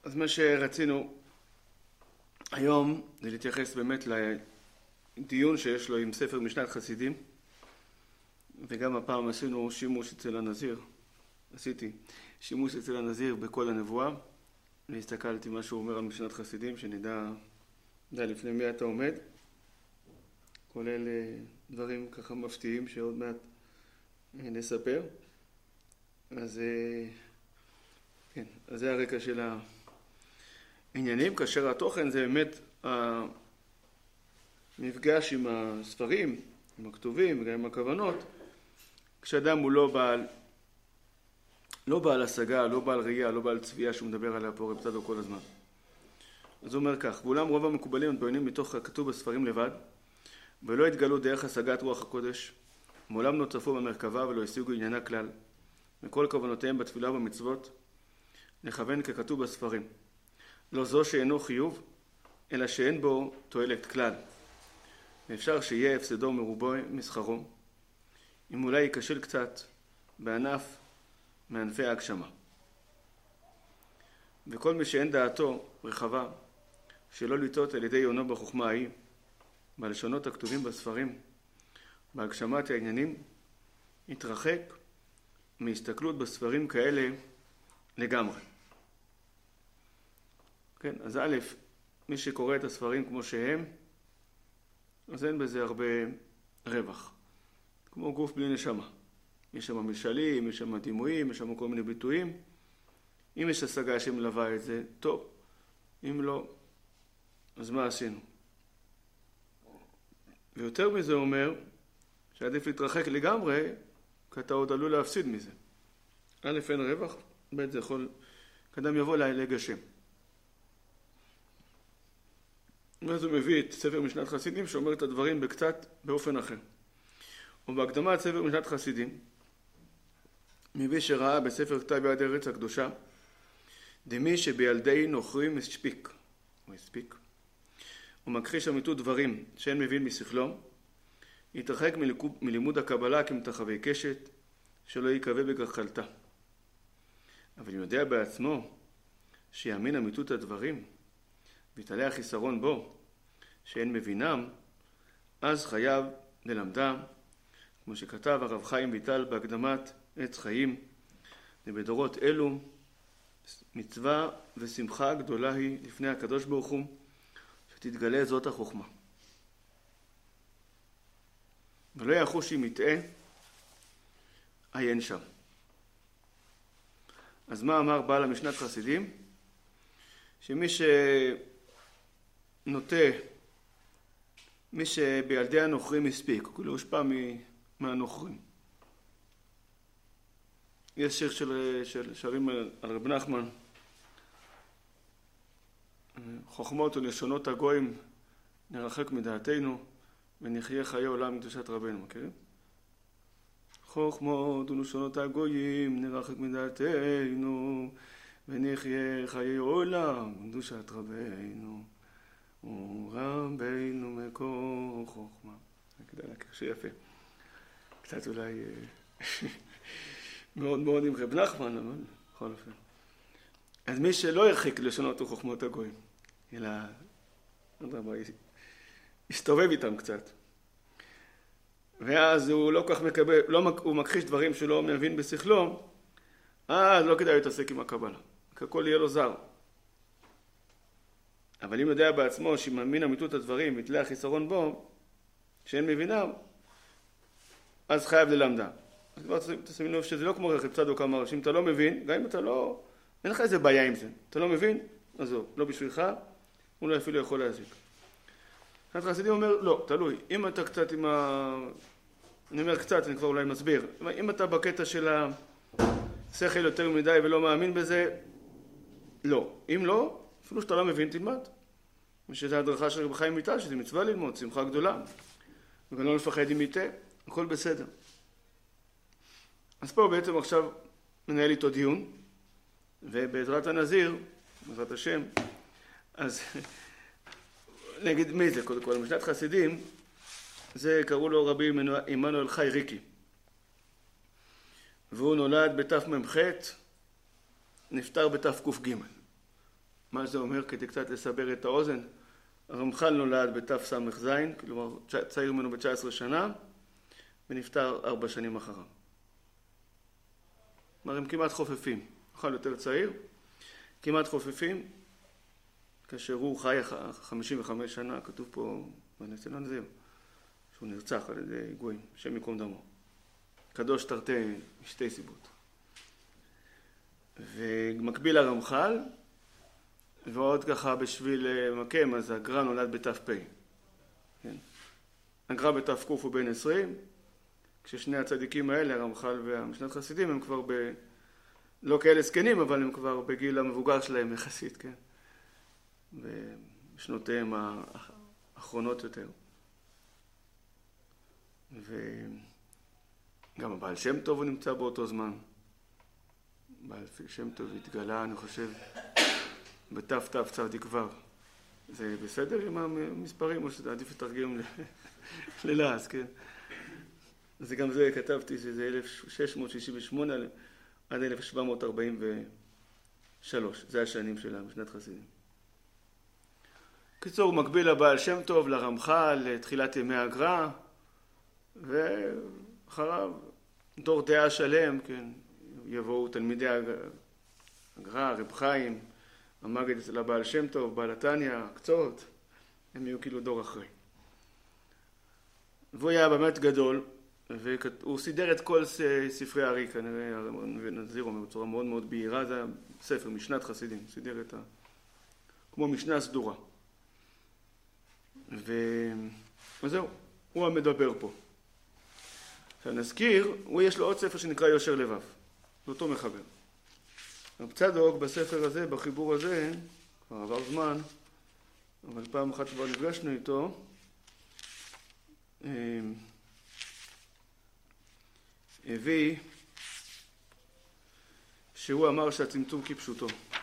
אז מה שרצינו היום זה להתייחס באמת לדיון שיש לו עם ספר משנת חסידים, וגם הפעם עשינו שימוש אצל הנזיר, עשיתי שימוש אצל הנזיר בכל הנבואה, והסתכלתי מה שהוא אומר על משנת חסידים, שנדע לפני מי אתה עומד, כולל דברים ככה מפתיעים שעוד מעט נספר. אז כן, אז זה הרקע של העניינים, כאשר התוכן זה באמת המפגש עם הספרים, עם הכתובים וגם עם הכוונות, כשאדם הוא לא בעל השגה, לא בעל ראייה, לא בעל צביעה שהוא מדבר עליה פה רב צדוק כל הזמן. אז הוא אומר כך: ואולם רוב המקובלים מתבוננים מתוך הכתוב בספרים לבד, ולא התגלו דרך השגת רוח הקודש, מעולם לא צפו במרכבה ולא השיגו עניינה כלל, מכל כוונותיהם בתפילה ובמצוות, לכוון ככתוב בספרים. לא זו שאינו חיוב, אלא שאין בו תועלת כלל. ואפשר שיהיה הפסדו מרובו מסחרו, אם אולי יקשל קצת בענף מענפי ההגשמה. וכל מי שאין דעתו רחבה, שלא לטעות על ידי יונו בחוכמה ההיא, בלשונות הכתובים בספרים, בהגשמת העניינים, יתרחק מהסתכלות בספרים כאלה לגמרי. כן, אז א', מי שקורא את הספרים כמו שהם, אז אין בזה הרבה רווח. כמו גוף בלי נשמה. יש שם משלים, יש שם דימויים, יש שם כל מיני ביטויים. אם יש השגה שמלווה את זה, טוב. אם לא, אז מה עשינו? ויותר מזה אומר שעדיף להתרחק לגמרי, כי אתה עוד עלול להפסיד מזה. א', אין רווח, ב', זה יכול, כאדם יבוא לגשם. ואז הוא מביא את ספר משנת חסידים שאומר את הדברים בקצת באופן אחר. ובהקדמת ספר משנת חסידים, מביא שראה בספר כתב יד ארץ הקדושה, דמי שבילדי נוכרים הספיק, הוא הספיק, ומכחיש אמיתות דברים שאין מבין משכלו, יתרחק מלימוד הקבלה כמתחווי קשת, שלא יקווה בגחלתה. אבל אם יודע בעצמו שיאמין אמיתות הדברים, ויתעלה החיסרון בו, שאין מבינם, אז חייב ללמדם, כמו שכתב הרב חיים ויטל בהקדמת עץ חיים, ובדורות אלו מצווה ושמחה גדולה היא לפני הקדוש ברוך הוא, שתתגלה זאת החוכמה. ולא יחוש אם יטעה, עיין שם. אז מה אמר בעל המשנת חסידים? שמי שנוטה, מי שבילדי הנוכרים הספיק, כאילו הושפע מהנוכרים. יש שיר של שרים על רב נחמן, חוכמות ולשונות הגויים נרחק מדעתנו ונחיה חיי עולם מקדושת רבנו. מכירים? חוכמות ולשונות הגויים נרחק מדעתנו ונחיה חיי עולם מקדושת רבנו ורבנו מקור חוכמה. כדאי להכיר שיר יפה. קצת אולי מאוד מאוד עם רב נחמן, אבל בכל אופן. אז מי שלא ירחיק לשונות וחוכמות הגויים, אלא יסתובב איתם קצת. ואז הוא לא כך מקבל, הוא מכחיש דברים שלא מבין בשכלו, אז לא כדאי להתעסק עם הקבלה. כי הכל יהיה לו זר. אבל אם יודע בעצמו שמאמין אמיתות הדברים ויתלה החיסרון בו, שאין מבינם, אז חייב ללמדה. אז כבר תשימו לב שזה לא כמו רב צדוק אמר, שאם אתה לא מבין, גם אם אתה לא, אין לך איזה בעיה עם זה. אתה לא מבין, אז לא בשבילך, הוא לא אפילו יכול להזיק. משנת חסידים אומר, לא, תלוי. אם אתה קצת עם אני אומר קצת, אני כבר אולי מסביר. אם אתה בקטע של השכל יותר מדי ולא מאמין בזה, לא. אם לא, אפילו שאתה לא מבין, תלמד. ושזה הדרכה של רב חיים ויטל, שזה מצווה ללמוד, שמחה גדולה. וגם לא לפחד אם יטעה, הכל בסדר. אז פה בעצם עכשיו מנהל איתו דיון, ובעזרת הנזיר, בעזרת השם, אז נגיד מי זה קודם כל? משנת חסידים, זה קראו לו רבי עמנואל חי ריקי. והוא נולד בתמ"ח, נפטר בתק"ג. מה זה אומר? כדי קצת לסבר את האוזן, הרמח"ל נולד בתס"ז, כלומר צעיר ממנו ב-19 שנה, ונפטר 4 שנים אחריו. כלומר, הם כמעט חופפים. הרמח"ל יותר צעיר, כמעט חופפים, כאשר הוא חי 55 שנה, כתוב פה בניסיון הזה, שהוא נרצח על ידי גויים, שם ייקום דמו. קדוש תרתי משתי סיבות. ומקביל הרמח"ל, ועוד ככה בשביל מקם, אז הגר"א נולד בת"פ. כן? הגר"א בת"ק הוא בן 20, כששני הצדיקים האלה, הרמח"ל והמשנת חסידים, הם כבר לא כאלה זקנים, אבל הם כבר בגיל המבוגר שלהם יחסית, כן? בשנותיהם האחרונות יותר. וגם הבעל שם טוב הוא נמצא באותו זמן. בעל שם טוב התגלה, אני חושב, בת"צ כבר. זה בסדר עם המספרים, או שזה עדיף לתרגם ללעז, כן? אז גם זה כתבתי שזה 1668 עד 1743. זה השנים שלה, משנת חסידים. קיצור, מקביל הבעל שם טוב לרמח"ל, לתחילת ימי הגר"א, ואחריו דור דעה שלם, כן? יבואו תלמידי הגר"א, רב חיים, המגד אצל הבעל שם טוב, בעל התניא, קצות, הם יהיו כאילו דור אחרי. והוא היה באמת גדול, והוא סידר את כל ספרי הארי, כנראה, ונזיר אומר בצורה מאוד מאוד בהירה, זה ספר, משנת חסידים, סידר את כמו משנה סדורה. וזהו, הוא המדבר פה. עכשיו נזכיר, הוא יש לו עוד ספר שנקרא יושר לבב, זה אותו מחבר. רב צדוק בספר הזה, בחיבור הזה, כבר עבר זמן, אבל פעם אחת כבר נפגשנו איתו, הביא שהוא אמר שהצמצום כפשוטו.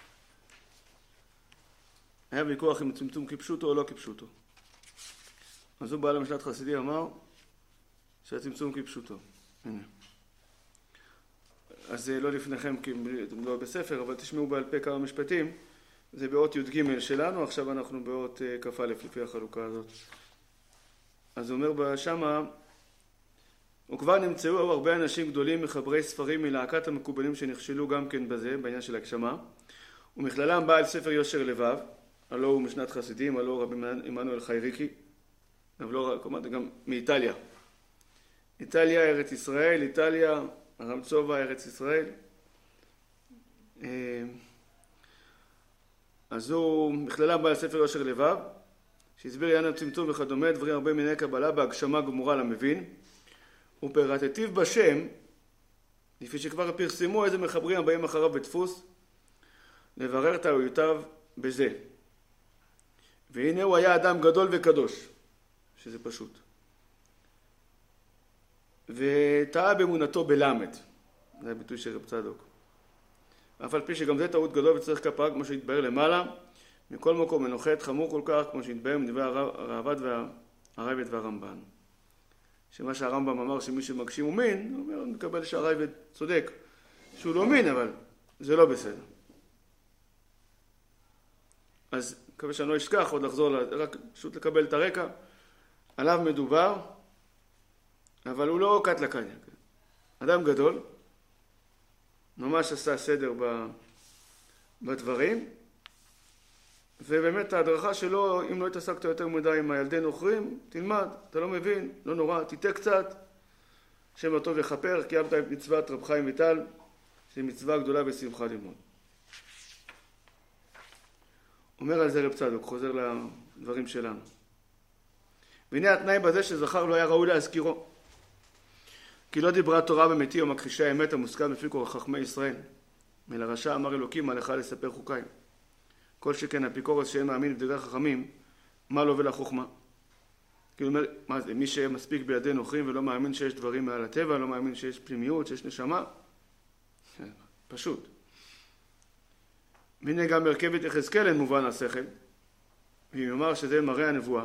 היה ויכוח אם צמצום כפשוטו או לא כפשוטו. אז הוא בעל המשנת חסידי אמר שהצמצום כפשוטו. הנה. אז זה לא לפניכם כי לא בספר, אבל תשמעו בעל פה כמה משפטים. זה באות י"ג שלנו, עכשיו אנחנו באות כ"א לפי החלוקה הזאת. אז הוא אומר שמה, וכבר נמצאו הרבה אנשים גדולים מחברי ספרים מלהקת המקובלים שנכשלו גם כן בזה, בעניין של הגשמה, ומכללם בעל ספר יושר לבב, הלא הוא משנת חסידים, הלא רבי עמנואל חייריקי, אבל לא רק, גם מאיטליה. איטליה, ארץ ישראל, איטליה, הרמצובה, ארץ ישראל. אז הוא מכללם בעל ספר יושר לבב, שהסביר עניין הצמצום וכדומה, דברים הרבה מיני קבלה בהגשמה גמורה למבין, ופרטטיב בשם, לפי שכבר פרסמו איזה מחברים הבאים אחריו בדפוס, לברר טעויותיו בזה. והנה הוא היה אדם גדול וקדוש, שזה פשוט. וטעה באמונתו בלמד, זה הביטוי של רב צדוק. אף על פי שגם זה טעות גדול וצריך כפרה, כמו שהתבהר למעלה, מכל מקום מנוחת חמור כל כך, כמו שהתבהר מדברי הראב"ד והרייבד והרמב"ן. שמה שהרמב"ם אמר שמי שמגשים הוא מין, הוא אומר, מקבל שהרייבד צודק, שהוא לא מין, אבל זה לא בסדר. אז מקווה שאני לא אשכח עוד לחזור, רק פשוט לקבל את הרקע, עליו מדובר, אבל הוא לא קט לקניה. אדם גדול, ממש עשה סדר בדברים, ובאמת ההדרכה שלו, אם לא התעסקת יותר מדי עם הילדי נוכרים, תלמד, אתה לא מבין, לא נורא, תיתה קצת, שם הטוב יכפר, קיימת את מצוות רב חיים ויטל, שהיא מצווה גדולה ושמחה ללמוד. אומר על זה רב צדוק, חוזר לדברים שלנו. והנה התנאי בזה שזכר לא היה ראוי להזכירו. כי לא דיברה תורה במתי או מכחישי האמת המוסכם לפי כל חכמי ישראל. מלרשע אמר אלוקים, מה לך לספר חוקיי. כל שכן אפיקורס שאין מאמין בדברי חכמים, מה לו ולחוכמה. כי הוא אומר, מה זה, מי שמספיק בידי נוכרים ולא מאמין שיש דברים מעל הטבע, לא מאמין שיש פנימיות, שיש נשמה, פשוט. והנה גם מרכבת יחזקאל אין מובן השכל, ואם יאמר שזה מראה הנבואה.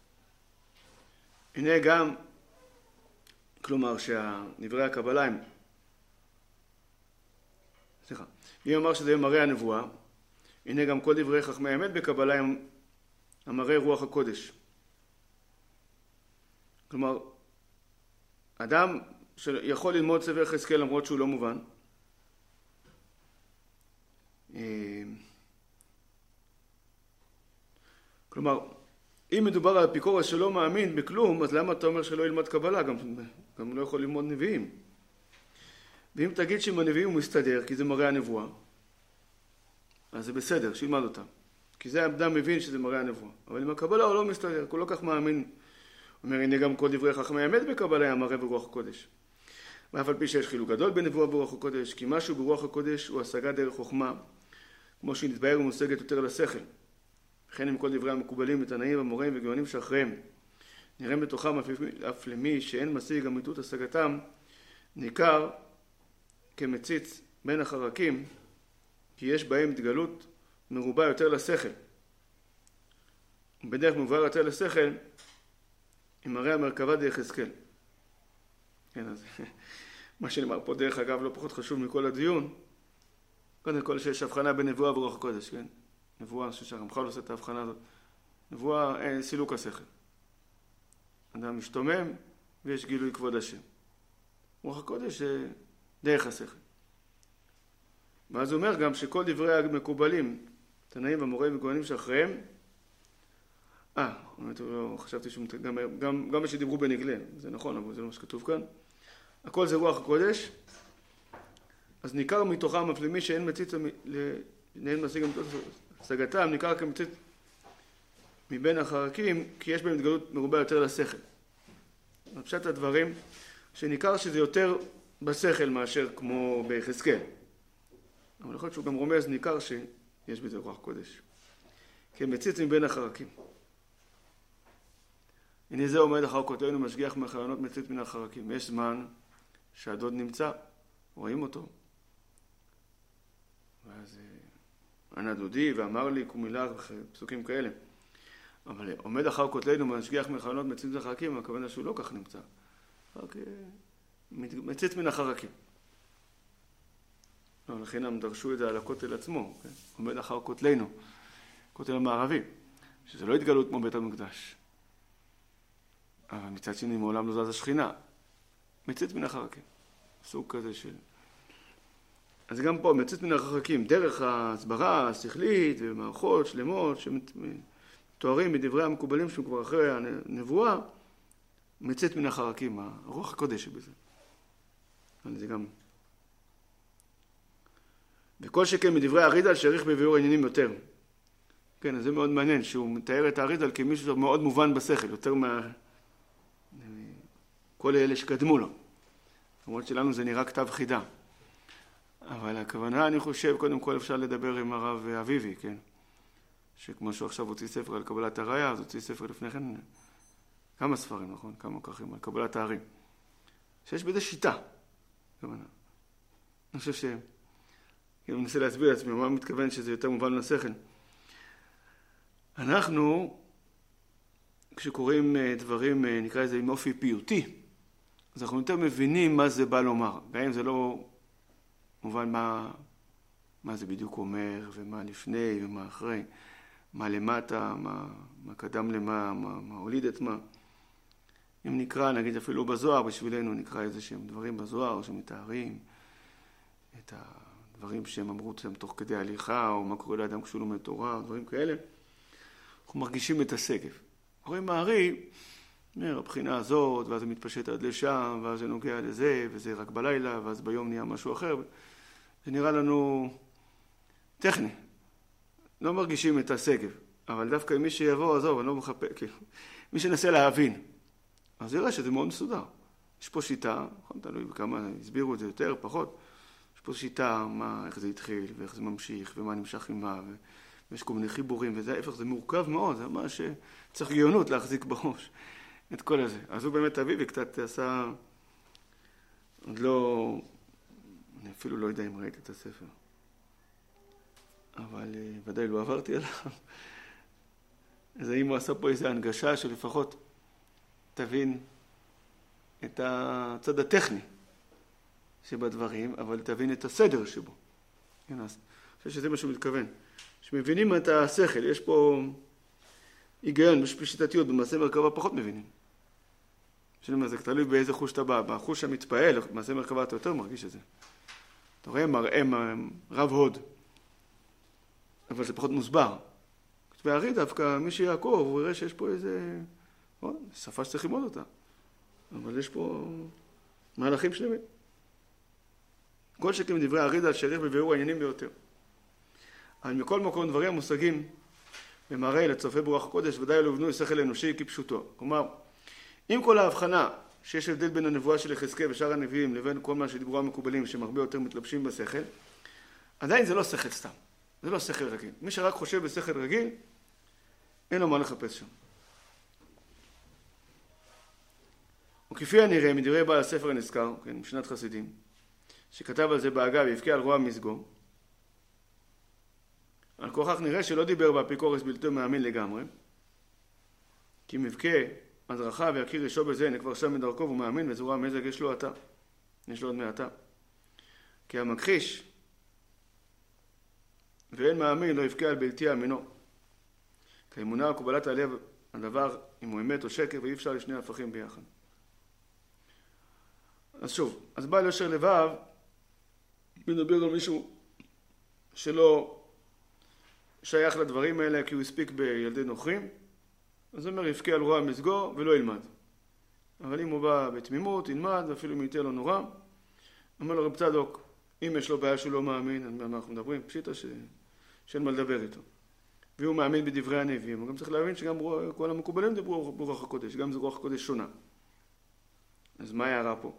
הנה גם, כלומר שהדברי הקבלה הם, אם יאמר שזה מראה הנבואה, הנה גם כל דברי חכמי האמת בקבלה הם המראה רוח הקודש. כלומר, אדם שיכול ללמוד ספר יחזקאל למרות שהוא לא מובן, כלומר, אם מדובר על אפיקורס שלא מאמין בכלום, אז למה אתה אומר שלא ילמד קבלה? גם לא יכול ללמוד נביאים. ואם תגיד שעם הנביאים הוא מסתדר, כי זה מראה הנבואה, אז זה בסדר, שילמד אותם. כי זה האדם מבין שזה מראה הנבואה. אבל עם הקבלה הוא לא מסתדר, הוא לא כך מאמין. הוא אומר, הנה גם כל דברי חכמי האמת בקבלה המראה ברוח הקודש. ואף על פי שיש חילוק גדול בנבואה ברוח הקודש, כי משהו ברוח הקודש הוא השגה דרך חוכמה, כמו שהיא נתבהר ומושגת יותר לשכל. וכן עם כל דברי המקובלים, התנאים, המוראים וגאונים שאחריהם. נראה בתוכם אף למי שאין משיג אמיתות השגתם, ניכר כמציץ בין החרקים, כי יש בהם התגלות מרובה יותר לשכל. בדרך מובהר יותר לשכל, עם מראה המרכבה די יחזקאל. כן, אז מה שנאמר פה דרך אגב לא פחות חשוב מכל הדיון, קודם כל שיש הבחנה בין נבואה ורוח הקודש, כן? נבואה, שהרמח"ל עושה את ההבחנה הזאת. נבואה, סילוק השכל. אדם משתומם ויש גילוי כבוד השם. רוח הקודש זה דרך השכל. ואז הוא אומר גם שכל דברי המקובלים, תנאים והמוראים וגאונים שאחריהם, באמת לא חשבתי גם מה שדיברו בנגלה, זה נכון, אבל זה לא מה שכתוב כאן. הכל זה רוח הקודש, אז ניכר מתוכם אף למי שאין מציץ, אין משיג אמיתות השגתם, ניכר כמציץ מבין החרקים, כי יש בהם התגלות מרובה יותר לשכל. בפשט הדברים, שניכר שזה יותר בשכל מאשר כמו ביחזקאל. אבל יכול להיות שהוא גם רומז, ניכר שיש בזה רוח קודש. כמציץ מבין החרקים. הנה זה עומד אחר כותנו משגיח מחיינות מציץ מן החרקים. יש זמן שהדוד נמצא, רואים אותו. ואז ענה דודי ואמר לי קומילך ופסוקים כאלה. אבל עומד אחר כותנו משגיח מחיינות מציץ מן החרקים, הכוונה שהוא לא כך נמצא. רק מציץ מן החרקים. לא, לכן הם דרשו את זה על הכותל עצמו, כן? עומד אחר כותלנו, כותל המערבי, שזה לא התגלות כמו בית המקדש. אבל מצד שני מעולם לא זז השכינה. מציץ מן החרקים. סוג כזה של... אז גם פה, מציץ מן החרקים, דרך ההסברה השכלית ומערכות שלמות שמתוארים בדברי המקובלים שהם כבר אחרי הנבואה, מציץ מן החרקים, הרוח הקודש שבזה. אבל זה גם... וכל שכן מדברי האריז"ל שהעריך בביאור העניינים יותר. כן, אז זה מאוד מעניין, שהוא מתאר את האריז"ל כמישהו מאוד מובן בשכל, יותר כל אלה שקדמו לו. למרות שלנו זה נראה כתב חידה. אבל הכוונה, אני חושב, קודם כל אפשר לדבר עם הרב אביבי, כן? שכמו שהוא עכשיו הוציא ספר על קבלת הראיה, אז הוציא ספר לפני כן כמה ספרים, נכון? כמה ככים על קבלת הערים. שיש בזה שיטה. כוונה. אני חושב ש... אני מנסה להסביר לעצמי, מה מתכוון שזה יותר מובן לשכל. אנחנו, כשקוראים דברים, נקרא לזה עם אופי פיוטי, אז אנחנו יותר מבינים מה זה בא לומר. גם אם זה לא מובן מה זה בדיוק אומר, ומה לפני ומה אחרי, מה למטה, מה קדם למה, מה הוליד את מה. אם נקרא, נגיד אפילו בזוהר, בשבילנו נקרא איזה שהם דברים בזוהר שמתארים את דברים שהם אמרו אותם תוך כדי הליכה, או מה קורה לאדם כשהוא לומד תורה, או דברים כאלה, אנחנו מרגישים את השגב. רואים מהרי, הבחינה הזאת, ואז זה מתפשט עד לשם, ואז זה נוגע לזה, וזה רק בלילה, ואז ביום נהיה משהו אחר. זה נראה לנו טכני. לא מרגישים את השגב. אבל דווקא מי שיבוא, עזוב, אני לא מחפש, כאילו, מי שנסה להבין, אז יראה שזה מאוד מסודר. יש פה שיטה, תלוי בכמה הסבירו את זה יותר, פחות, יש פה שיטה, איך זה התחיל, ואיך זה ממשיך, ומה נמשך עם מה, ויש כל מיני חיבורים, וזה ההפך, זה מורכב מאוד, זה ממש צריך גאונות להחזיק בראש את כל הזה. אז הוא באמת אביבי קצת עשה, עוד לא, אני אפילו לא יודע אם ראית את הספר, אבל ודאי לא עברתי עליו. אז האם הוא עשה פה איזו הנגשה שלפחות תבין את הצד הטכני שבדברים, אבל תבין את הסדר שבו. כן, אז חושב שזה מה שהוא מתכוון. שמבינים את השכל, יש פה היגיון, יש פה שיטתיות, במעשה מרכבה פחות מבינים. זה תלוי באיזה חוש אתה בא. בחוש המתפעל, במעשה מרכבה אתה יותר מרגיש את זה. אתה רואה מראה רב הוד, אבל זה פחות מוסבר. והארי דווקא, מי שיעקוב, הוא יראה שיש פה איזה שפה שצריך ללמוד אותה. אבל יש פה מהלכים שלמים. כל שכן מדברי האריז"ל שריך בביאור העניינים ביותר. אבל מכל מקום דברים המושגים במראה לצופה ברוח הקודש ודאי לא הובנו שכל אנושי כפשוטו. כלומר, עם כל ההבחנה שיש הבדל בין הנבואה של יחזקאל ושאר הנביאים לבין כל מה שדיברו המקובלים שהם הרבה יותר מתלבשים בשכל, עדיין זה לא שכל סתם, זה לא שכל רגיל. מי שרק חושב בשכל רגיל, אין לו מה לחפש שם. וכפי הנראה מדברי בעל הספר הנזכר, כן, משנת חסידים, שכתב על זה בהגה והבקיע על רוע מזגו, על כוכך נראה שלא דיבר באפיקורס בלתו מאמין לגמרי, כי מבכה הדרכה והכיר ישו בזה, הנה כבר שם מדרכו והוא מאמין וזורה מזג יש לו עתה, יש לו עוד מעתה. כי המכחיש ואין מאמין לא יבכה על בלתי אמינו. כי האמונה וקבלת הלב הדבר אם הוא אמת או שקר ואי אפשר לשני הפכים ביחד. אז שוב, אז בעל יושר לבב מדבר על מישהו שלא שייך לדברים האלה כי הוא הספיק בילדי נוכרים, אז הוא אומר יבכה על רוע מזגו ולא ילמד. אבל אם הוא בא בתמימות, ילמד, ואפילו אם ייתן לו נורא, אומר לו רב צדוק, אם יש לו בעיה שהוא לא מאמין, על מה אנחנו מדברים, פשיטה שאין מה לדבר איתו. והוא מאמין בדברי הנביאים, הוא גם צריך להבין שגם כל המקובלים דיברו ברוח הקודש, גם זה רוח הקודש שונה. אז מה הערה פה?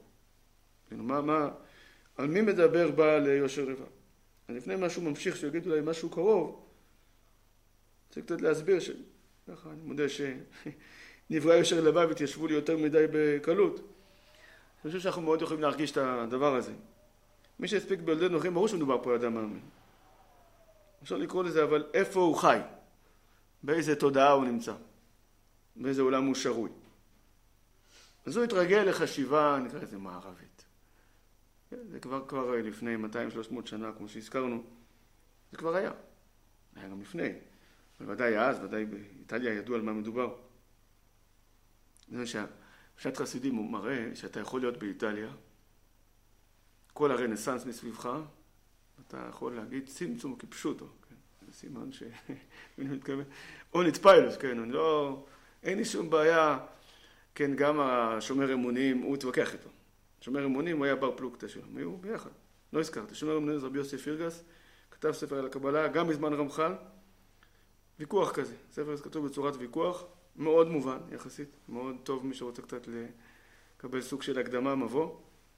על מי מדבר בעל יושר לבב? לפני משהו ממשיך שיגיד אולי משהו קרוב, צריך קצת להסביר ככה, אני מודה שנברי יושר לבב התיישבו לי יותר מדי בקלות. אני חושב שאנחנו מאוד יכולים להרגיש את הדבר הזה. מי שהספיק בילדי נוכרים, ברור שמדובר פה אדם מאמין. אפשר לקרוא לזה, אבל איפה הוא חי? באיזה תודעה הוא נמצא? באיזה עולם הוא שרוי? אז הוא התרגל לחשיבה, נקרא לזה מערבית. זה כבר לפני 200-300 שנה, כמו שהזכרנו. זה כבר היה. זה היה גם לפני. אבל ודאי אז, ודאי באיטליה ידעו על מה מדובר. זה מה שהפשט חסידים הוא מראה שאתה יכול להיות באיטליה, כל הרנסנס מסביבך, אתה יכול להגיד צמצום כפשוטו, כן? זה סימן ש... או נתפיילוס, כן? אין לי שום בעיה, כן, גם השומר אמונים, הוא התווכח איתו. שומר אמונים הוא היה בר פלוגתא שלו, הם היו ביחד. לא הזכרתי, שומר אמונים זה רבי יוסף פירגס, כתב ספר על הקבלה, גם בזמן רמח"ל, ויכוח כזה. ספר כתוב בצורת ויכוח, מאוד מובן יחסית, מאוד טוב מי שרוצה קצת לקבל סוג של הקדמה, מבוא.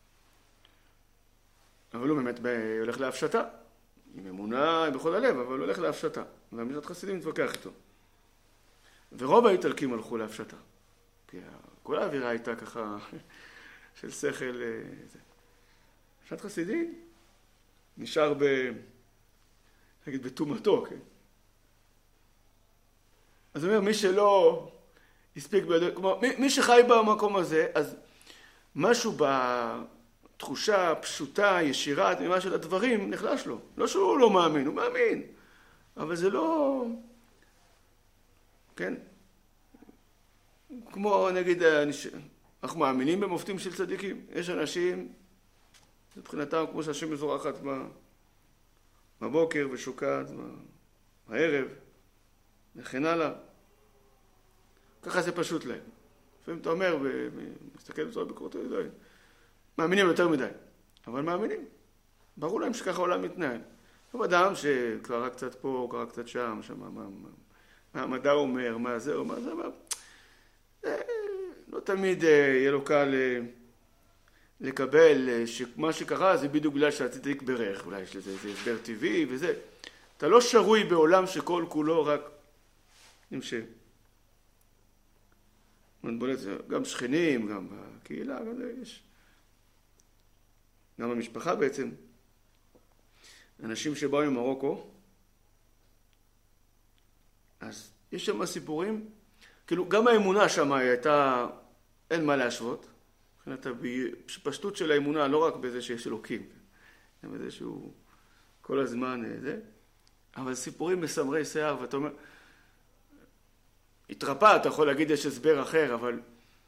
אבל הוא באמת הולך להפשטה, עם אמונה בכל הלב, אבל הוא הולך להפשטה. והמשנת חסידים מתווכח איתו. ורוב האיטלקים הלכו להפשטה. כי כל האווירה הייתה ככה של שכל. משנת חסידים נשאר נגיד בתומתו, כן? אז הוא אומר, מי שלא הספיק כמו, מי שחי במקום הזה, אז משהו בתחושה פשוטה, ישירה, תמימה של הדברים, נחלש לו. לא שהוא לא מאמין, הוא מאמין. אבל זה לא... כן? כמו נגיד, אנחנו מאמינים במופתים של צדיקים. יש אנשים, מבחינתם, כמו שהשם מזורחת בבוקר ושוקעת בערב, וכן הלאה. ככה זה פשוט להם. לפעמים אתה אומר, ומסתכל בצורה ביקורתית, מאמינים יותר מדי. אבל מאמינים. ברור להם שככה העולם מתנהל. הוא אדם שקרא קצת פה, קרא קצת שם, מה המדע אומר, מה זה אומר, זה אומר. לא תמיד יהיה לו קל לקבל שמה שקרה זה בדיוק בגלל שהצדיק ברך, אולי יש לזה איזה הסבר טבעי וזה. אתה לא שרוי בעולם שכל כולו רק נמשך. גם שכנים, גם בקהילה, גם יש. גם במשפחה בעצם. אנשים שבאו ממרוקו, אז יש שם סיפורים, כאילו גם האמונה שם הייתה, אין מה להשוות, מבחינת הפשטות של האמונה, לא רק בזה שיש אלוקים, גם בזה שהוא כל הזמן זה. אבל סיפורים מסמרי שיער, ואתה אומר, התרפא, אתה יכול להגיד יש הסבר אחר, אבל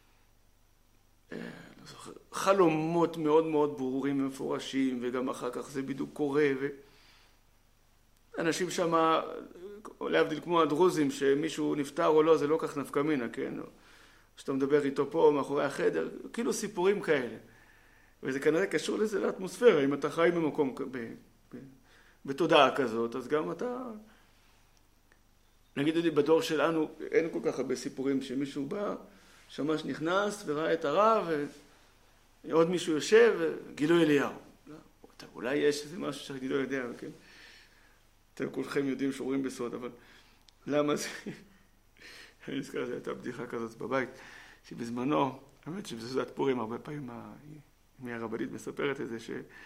חלומות מאוד מאוד ברורים ומפורשים, וגם אחר כך זה בדיוק קורה, ואנשים שם, להבדיל כמו הדרוזים, שמישהו נפטר או לא, זה לא כך נפקא מינה, כן? שאתה מדבר איתו פה, מאחורי החדר, כאילו סיפורים כאלה. וזה כנראה קשור לזה לאטמוספירה, אם אתה חי במקום, בתודעה כזאת, אז גם אתה... נגיד לי, בדור שלנו אין כל כך הרבה סיפורים שמישהו בא, שמש נכנס וראה את הרב, ועוד מישהו יושב, וגילוי אליהו. אולי יש איזה משהו שאני לא יודע, כן? אתם כולכם יודעים שאומרים בסוד, אבל למה זה... אני נזכר, זו הייתה בדיחה כזאת בבית, שבזמנו, האמת שבסעודת פורים הרבה פעמים, הרבנית מספרת את זה,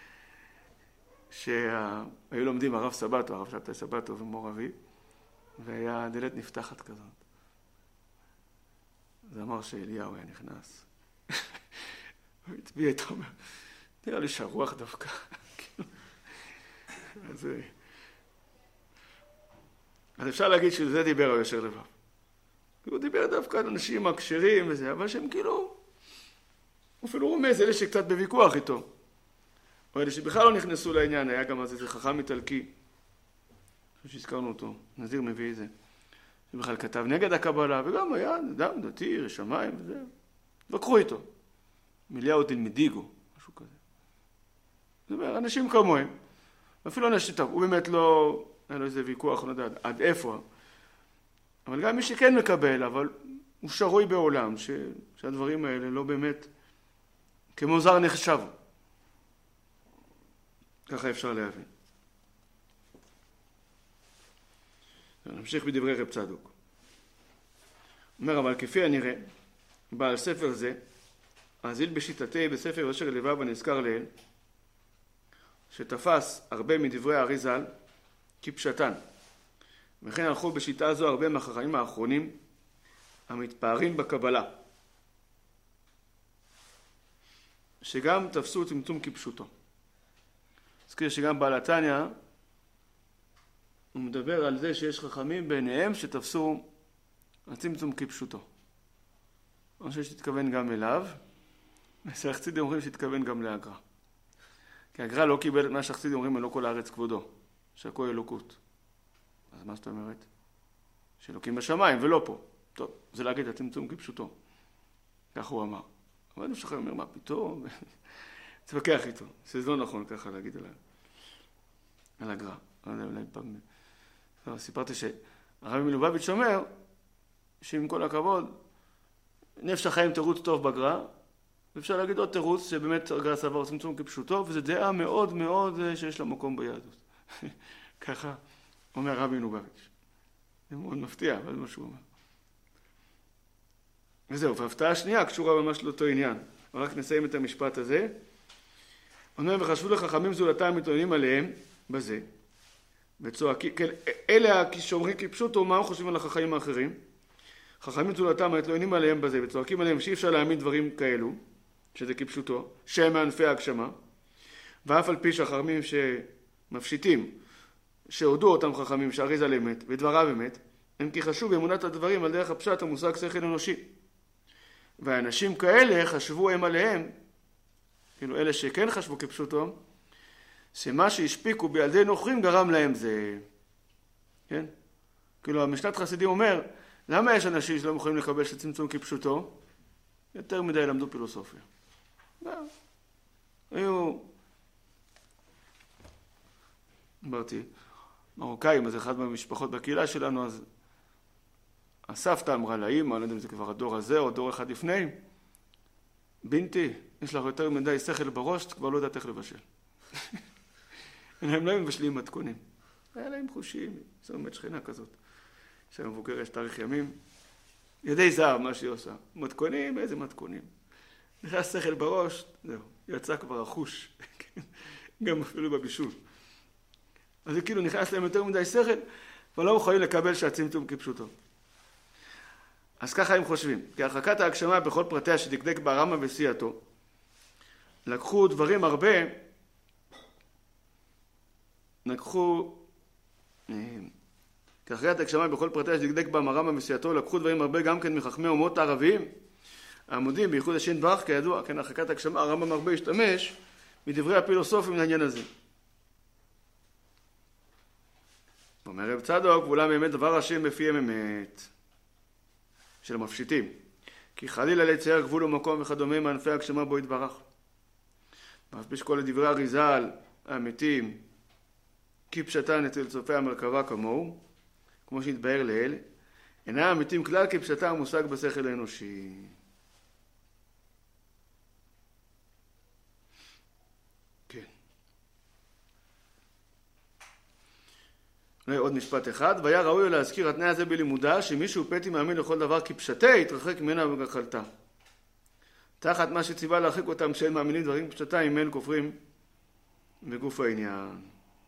שהיו לומדים הרב סבתו, הרב שבתאי סבתו ומור אבי, והיה דלת נפתחת כזאת. זה אמר שאליהו היה נכנס. הוא הצביע איתו, אומר, נראה לי שהרוח דווקא. אז אפשר להגיד שזה דיבר הישר לבב. הוא דיבר דווקא על אנשים הכשרים וזה, אבל שהם כאילו, הוא אפילו רומז, אלה שקצת בוויכוח איתו. או אלה שבכלל לא נכנסו לעניין, היה גם אז איזה חכם איטלקי, שהזכרנו אותו, נזיר מביא איזה, שבכלל כתב נגד הקבלה, וגם היה אדם דתי, ירא שמיים וזה, וקחו איתו. מיליאו דלמדיגו, משהו כזה. זאת אומרת, אנשים כמוהם, אפילו אנשים, טוב, הוא באמת לא, היה לו איזה ויכוח, לא יודע, עד איפה, אבל גם מי שכן מקבל, אבל הוא שרוי בעולם, שהדברים האלה לא באמת, כמו זר נחשב. ככה אפשר להבין. נמשיך בדברי רב צדוק. אומר, אבל כפי הנראה, בעל ספר זה, הזיל בשיטתי בספר יושר לבב הנזכר לעיל, שתפס הרבה מדברי הארי ז"ל כפשטן. וכן הלכו בשיטה זו הרבה מהחכמים האחרונים המתפארים בקבלה, שגם תפסו צמצום כפשוטו. נזכיר שגם בעל התניא הוא מדבר על זה שיש חכמים ביניהם שתפסו הצמצום כפשוטו. אני חושב שתתכוון גם אליו, ושהחסידים אומרים שתתכוון גם להגר"א. כי הגר"א לא קיבל את מה שהחסידים אומרים על לא כל הארץ כבודו, שהכל אלוקות. אז מה זאת אומרת? שאלוקים בשמיים ולא פה. טוב, זה להגיד הצמצום כפשוטו. כך הוא אמר. אבל אני שחר אומר, מה פתאום? תתווכח איתו. זה לא נכון ככה להגיד על הגר"א. לא יודע, אולי פעם... סיפרתי שהרבי מלובביץ' אומר שעם כל הכבוד, נפש החיים תירוץ טוב בגר"א, ואפשר להגיד עוד תירוץ שבאמת הגר"א סבר צמצום כפשוטו, וזו דעה מאוד מאוד שיש לה מקום ביהדות. ככה אומר הרבי מלובביץ'. זה מאוד מפתיע, אבל זה מה שהוא אומר. וזהו, וההפתעה השנייה קשורה ממש לאותו עניין. רק נסיים את המשפט הזה. אומר, וחשבו לחכמים זולתם מתלוננים עליהם בזה, וצועקים, כן, אלה שאומרים כפשוטו, מה הם חושבים על החכמים האחרים? חכמים זולתם מתלוננים עליהם בזה, וצועקים עליהם שאי אפשר להאמין דברים כאלו, שזה כפשוטו, שהם מענפי ההגשמה, ואף על פי שהחכמים שמפשיטים, שהודו אותם חכמים שהאריז על אמת, ודבריו אמת, הם כי חשוב באמונת הדברים על דרך הפשט המושג שכל אנושי. והאנשים כאלה חשבו הם עליהם, כאילו אלה שכן חשבו כפשוטו, שמה שהשפיקו בילדי נוכרים גרם להם זה, כן? כאילו המשנת חסידים אומר, למה יש אנשים שלא יכולים לקבל שצמצום כפשוטו? יותר מדי למדו פילוסופיה. היו, אמרתי, מרוקאים, אז אחד מהמשפחות בקהילה שלנו, אז הסבתא אמרה לאמא, לא יודע אם זה כבר הדור הזה או דור אחד לפני, בינתי, יש לך יותר מדי שכל בראש, כבר לא יודעת איך לבשל. הם לא מבשלים מתכונים. היה להם חושים, זו באמת שכינה כזאת. שהמבוגר יש תאריך ימים. ידי זהב, מה שהיא עושה. מתכונים, איזה מתכונים? נכנס שכל בראש, זהו, יצא כבר החוש. גם אפילו בבישול. אז זה כאילו נכנס להם יותר מדי שכל, אבל לא יכולים לקבל שהצמצום כפשוטו. אז ככה הם חושבים. כי הרחקת ההגשמה בכל פרטיה שדקדק ברמב"ם וסייעתו, לקחו דברים הרבה, לקחו כאחריית הגשמה בכל פרטיה שדקדק בה הרמב"ם וסיעתו, לקחו דברים הרבה גם כן מחכמי אומות הערביים העמודים בייחוד השין ברך, כידוע, כן, הרחקת הגשמה, הרמב"ם הרבה השתמש מדברי הפילוסופים לעניין הזה. אומר רב צדוק, ואולם באמת דבר השם בפיהם אמת של המפשיטים, כי חלילה לצייר גבול ומקום וכדומה מענפי הגשמה בו יתברך. ואף כל לדברי אריז"ל האמיתים כפשטן אצל צופי המרכבה כמוהו, כמו שהתבאר לעיל, אינם אמיתים כלל כפשטה המושג בשכל האנושי. כן. עוד משפט אחד, והיה ראוי להזכיר התנאי הזה בלימודה, שמישהו פתי מאמין לכל דבר כפשטה, יתרחק ממנה וגחלתה. תחת מה שציווה להרחיק אותם שאין מאמינים דברים כפשטה, אם אין כופרים בגוף העניין.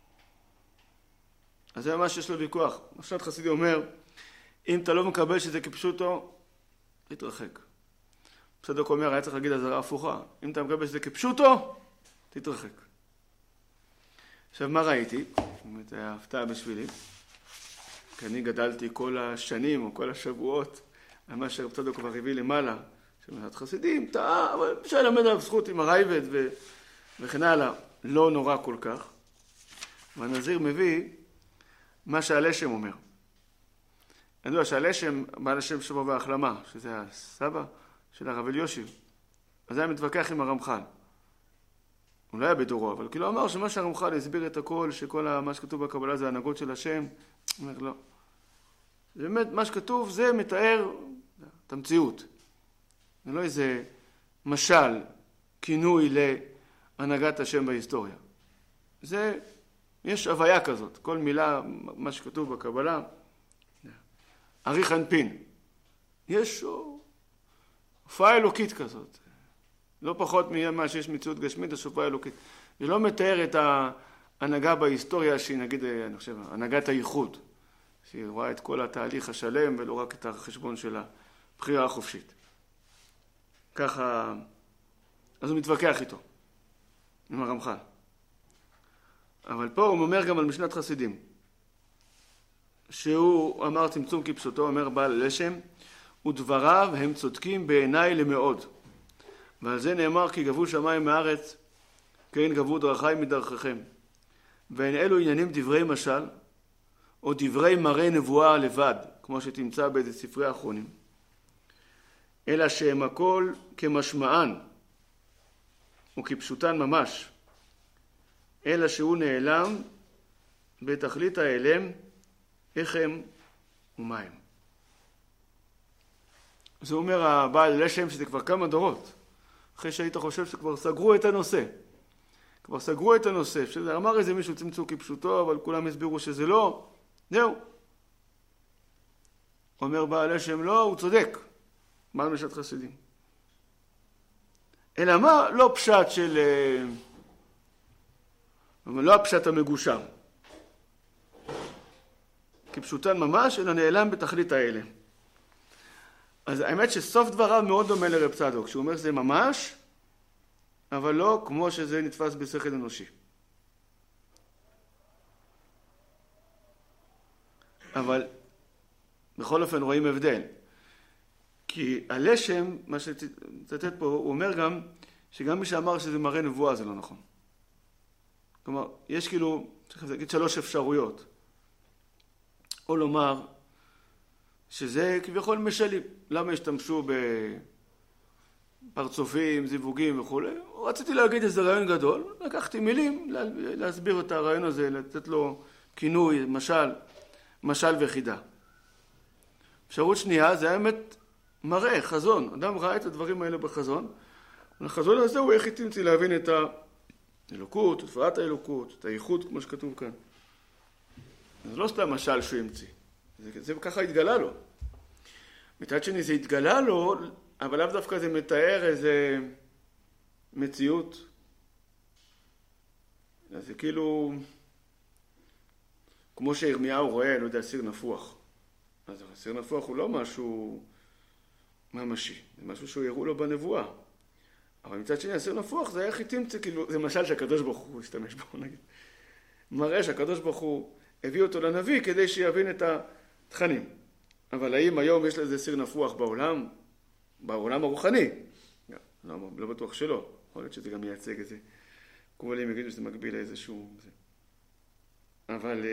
אז זה ממש יש לו ויכוח. משנת חסידי אומר, אם אתה לא מקבל שזה כפשוטו, תתרחק. צדוק אומר, היה צריך להגיד הזרה הפוכה. אם אתה מקבל שזה כפשוטו, תתרחק. עכשיו, מה ראיתי? זאת היה הפתעה בשבילי. כי אני גדלתי כל השנים או כל השבועות על מה שרב צדוק כבר הביא למעלה, שמנת חסידים, טעה, אבל אפשר ללמד עליו זכות עם הרייבד וכן הלאה. לא נורא כל כך. והנזיר מביא מה שהלשם אומר. ידוע שהלשם, בעל השם שבו בהחלמה, שזה הסבא של הרב אליושיב, אז היה מתווכח עם הרמח"ל. הוא לא היה בדורו, אבל כאילו אמר שמה שהרמח"ל הסביר את הכל, שכל מה שכתוב בקבלה זה הנהגות של השם, הוא אומר לא. באמת, מה שכתוב זה מתאר את המציאות. זה לא איזה משל, כינוי להנהגת השם בהיסטוריה. זה, יש הוויה כזאת, כל מילה, מה שכתוב בקבלה, ארי חנפין. יש הופעה אלוקית כזאת. לא פחות ממה שיש מציאות גשמית, יש הופעה אלוקית. זה לא מתאר את ההנהגה בהיסטוריה שהיא נגיד, אני חושב, הנהגת הייחוד. שהיא רואה את כל התהליך השלם ולא רק את החשבון של הבחירה החופשית. ככה, אז הוא מתווכח איתו, עם הרמח"ל. אבל פה הוא אומר גם על משנת חסידים, שהוא אמר צמצום כפשוטו, אומר בעל לשם, ודבריו הם צודקים בעיניי למאוד. ועל זה נאמר כי גבו שמיים מארץ, כן גבו דרכי מדרככם. ואין אלו עניינים דברי משל, או דברי מראה נבואה לבד, כמו שתמצא באיזה ספרי האחרונים. אלא שהם הכל כמשמען, וכפשוטן ממש. אלא שהוא נעלם בתכלית האלם, איך הם ומה הם. זה אומר הבעל לשם שזה כבר כמה דורות. אחרי שהיית חושב שכבר סגרו את הנושא. כבר סגרו את הנושא. שזה אמר איזה מישהו צמצום כפשוטו, אבל כולם הסבירו שזה לא. זהו. אומר בעל לשם לא, הוא צודק. בעל משנת חסידים. אלא מה? לא פשט של... אבל לא הפשט המגושר. כפשוטן ממש, אלא נעלם בתכלית האלה. אז האמת שסוף דבריו מאוד דומה לרב צדוק, שהוא אומר שזה ממש, אבל לא כמו שזה נתפס בשכל אנושי. אבל בכל אופן רואים הבדל. כי הלשם, מה שצטט פה, הוא אומר גם, שגם מי שאמר שזה מראה נבואה זה לא נכון. כלומר, יש כאילו, צריך להגיד 3 אפשרויות. או לומר שזה כביכול משלים. למה השתמשו בפרצופים, זיווגים וכו'. רציתי להגיד איזה רעיון גדול, לקחתי מילים להסביר את הרעיון הזה, לתת לו כינוי, משל וחידה. אפשרות שנייה זה האמת מראה, חזון. אדם ראה את הדברים האלה בחזון. החזון הזה הוא איך תמצא להבין את האלוקות, את תופעת האלוקות, את הייחוד כמו שכתוב כאן. זה לא סתם משל שהוא המציא. זה ככה התגלה לו. מצד שני זה התגלה לו, אבל לאו דווקא זה מתאר איזה מציאות. זה כאילו, כמו שירמיהו רואה, לא יודע, סיר נפוח. אז סיר נפוח הוא לא משהו ממשי, זה משהו שהוא יראו לו בנבואה. אבל מצד שני, הסיר נפוח זה היה חיתים, כאילו, זה משל שהקדוש ברוך הוא השתמש בו, נגיד. מראה שהקדוש ברוך הוא הביא אותו לנביא כדי שיבין את התכנים. אבל האם היום יש לזה סיר נפוח בעולם הרוחני? לא בטוח שלא. יכול להיות שזה גם מייצג את זה. קובלים יגידו שזה מקביל לאיזשהו... אבל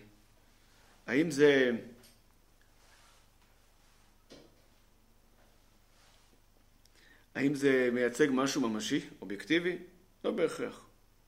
האם זה מייצג משהו ממשי, אובייקטיבי? לא בהכרח.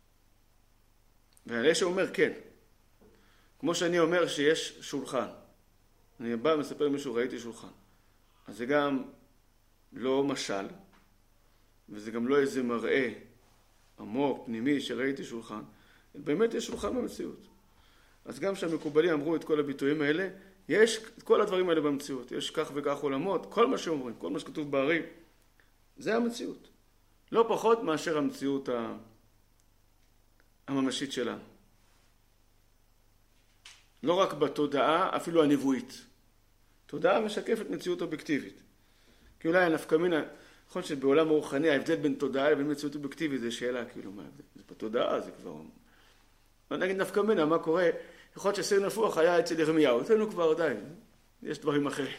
והלשם אומר כן. כמו שאני אומר שיש שולחן. אני בא ומספר למישהו, ראיתי שולחן. אז זה גם לא משל, וזה גם לא איזה מראה עמוק, פנימי, שראיתי שולחן. באמת יש שולחן במציאות. אז גם שהמקובלים אמרו את כל הביטויים האלה, יש את כל הדברים האלה במציאות. יש כך וכך עולמות, כל מה שאומרים, כל מה שכתוב בערים, זה המציאות. לא פחות מאשר המציאות הממשית שלנו. לא רק בתודעה, אפילו הנבואית. תודעה משקפת מציאות אובייקטיבית. כי אולי הנפקא מינה, נכון שבעולם הרוחני ההבדל בין תודעה לבין מציאות אובייקטיבית זה שאלה, כאילו מה ההבדל? זה בתודעה, זה כבר... נגיד נפקא מינה, מה קורה? יכול להיות שסיר נפוח היה אצל ירמיהו, אצלנו כבר די, יש דברים אחרים.